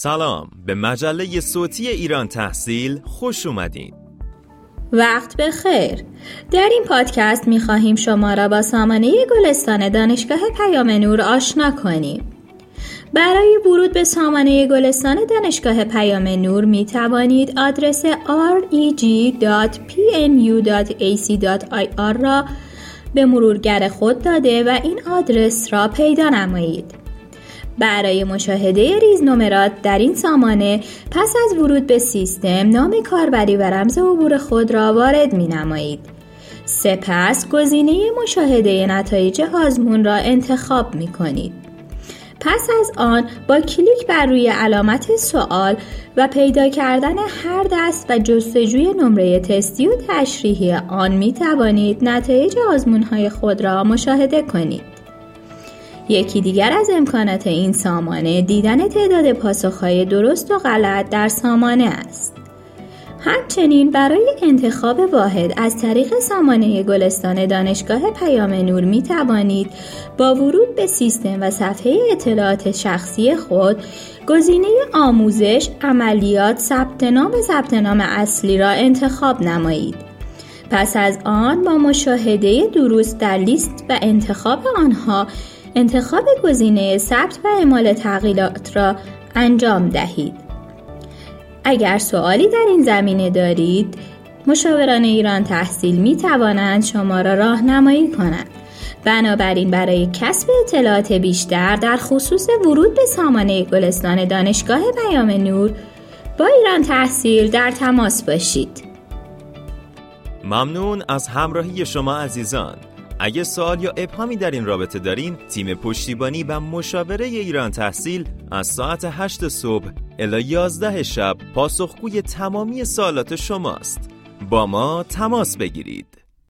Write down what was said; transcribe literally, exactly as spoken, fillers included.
سلام، به مجله صوتی ایران تحصیل خوش اومدین. وقت بخیر. در این پادکست می‌خواهیم شما را با سامانه گلستان دانشگاه پیام نور آشنا کنیم. برای ورود به سامانه گلستان دانشگاه پیام نور می توانید آدرس آر ای جی دات پی ام یو دات ای سی دات آی آر را به مرورگر خود داده و این آدرس را پیدا نمایید. برای مشاهده ریزنمرات در این سامانه پس از ورود به سیستم نام کاربری و رمز عبور خود را وارد می نمایید. سپس گزینه مشاهده نتایج آزمون را انتخاب می کنید. پس از آن با کلیک بر روی علامت سوال و پیدا کردن هر دست و جستجوی نمره تستی و تشریحی آن می توانید نتایج آزمون‌های خود را مشاهده کنید. یکی دیگر از امکانات این سامانه دیدن تعداد پاسخ‌های درست و غلط در سامانه است. همچنین برای انتخاب واحد از طریق سامانه گلستان دانشگاه پیام نور می توانید با ورود به سیستم و صفحه اطلاعات شخصی خود گزینه آموزش، عملیات، ثبت نام و ثبت نام اصلی را انتخاب نمایید. پس از آن با مشاهده دروس در لیست و انتخاب آنها انتخاب گزینه ثبت و اعمال تغییرات را انجام دهید. اگر سوالی در این زمینه دارید، مشاوران ایران تحصیل می توانند شما را راهنمایی کنند. بنابراین برای کسب اطلاعات بیشتر در خصوص ورود به سامانه گلستان دانشگاه پیام نور با ایران تحصیل در تماس باشید. ممنون از همراهی شما عزیزان. اگه سوال یا ابهامی در این رابطه دارین، تیم پشتیبانی و مشاوره ایران تحصیل از ساعت هشت صبح الی یازده شب پاسخگوی تمامی سوالات شماست. با ما تماس بگیرید.